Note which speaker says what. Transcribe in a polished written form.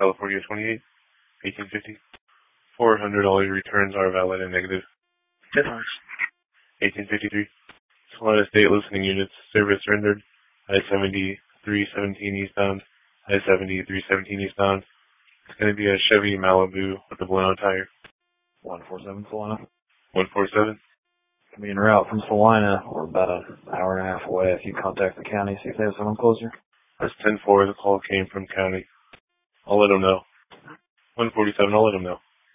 Speaker 1: California 28, 1850. $400 returns are valid and negative. 1853. Salina State listening units. Service rendered. I-70 317 eastbound. I-70 317 eastbound. It's going to be a Chevy Malibu with a blown-out tire.
Speaker 2: 147 Salina.
Speaker 1: 147.
Speaker 2: Can be en route from Salina. We're about an hour and a half away. If you contact the county, see if they have someone closer.
Speaker 1: That's 10-4. The call came from county. I'll let them know. 147. I'll let them know.